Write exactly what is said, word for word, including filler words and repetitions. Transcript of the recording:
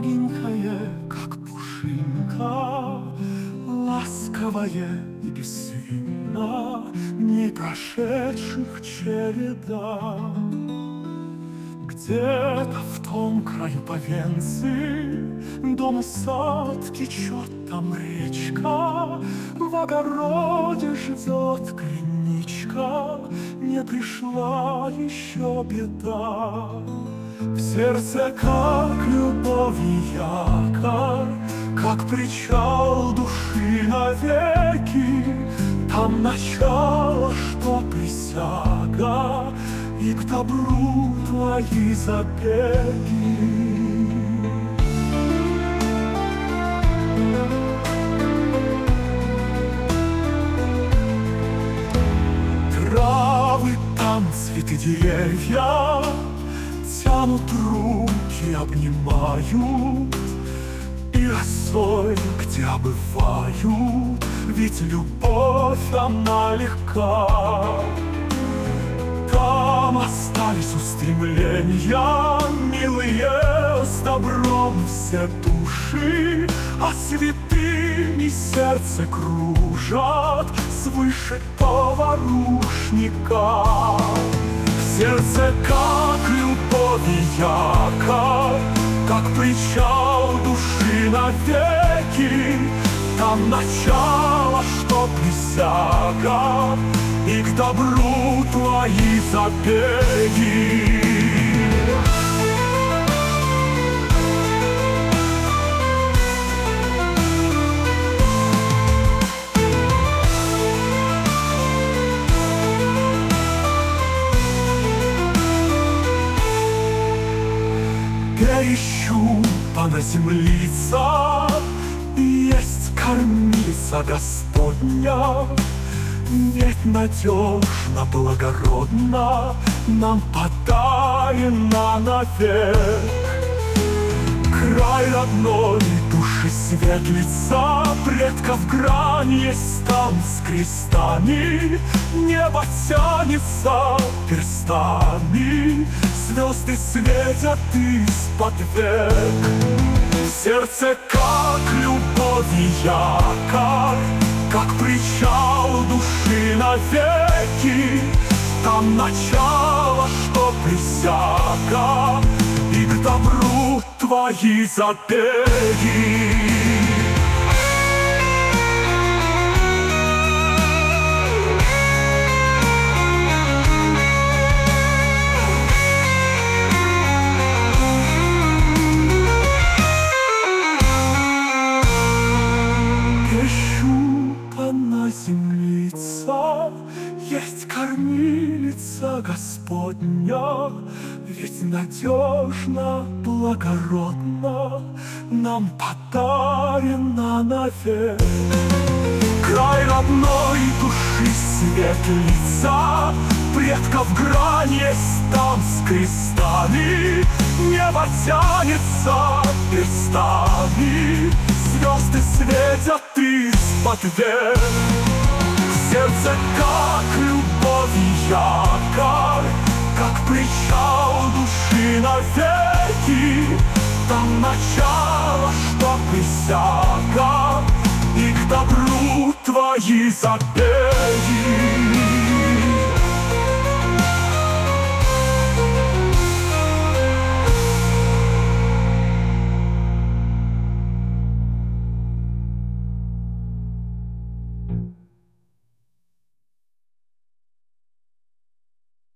легенькое, как пушинка, ласковое и бессильно, не прошедших череда. Где-то в том краю Повенцы дом и сад, течет там речка, в огороде живет клиничка, не пришла еще беда. В сердце как любовь и якорь, как причал души навеки, там начало, что присяга, и к добру твои забеги. Травы, там цветы, деревья тянут руки, обнимают, и росой, где бывают, ведь любовь она легка. Там остались устремления милые, с добром все души, а святыми сердце кружат свыше говорушника. В сердце как любовь и якорь, как причал души навеки, там начало, что присяга, и к добру твои забеги. Перещупана землица, есть кормилица Господня, ведь надежно, благородно нам подарена навек. Край родной души светлица, предков грань есть там с крестами, небо тянется перстами, звезды светят из-под век. В сердце как любовь и якорь, как причал души навеки, там начало, что присяга, и к добру твои забеги. Землица, есть кормилица Господня, ведь надежно, благородно нам подарена навек. Край родной души светлица, предков грань есть там с крестами, небо тянется перстами, звезды светят из-под век. В сердце как любовь и якорь, как причал души навеки, там начало, что присяга, и к добру твои забеги.